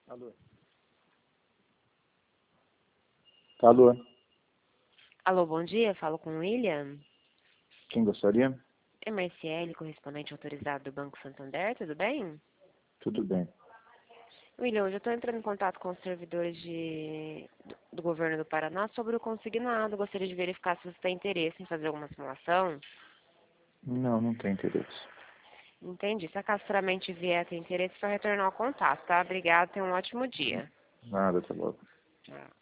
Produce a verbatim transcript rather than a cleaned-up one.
Alô? Alô? Alô, bom dia. Falo com o William. Quem gostaria? É Marciele, correspondente autorizado do Banco Santander, tudo bem? Tudo bem. William, hoje eu estou entrando em contato com os servidores de, do, do governo do Paraná sobre o consignado. Gostaria de verificar se você tem interesse em fazer alguma simulação. Não, não tem interesse. Entendi. Se acaso futuramente vier a ter interesse, só retornar ao contato, tá? Obrigada, tenha um ótimo dia. Nada, tá bom. Tchau.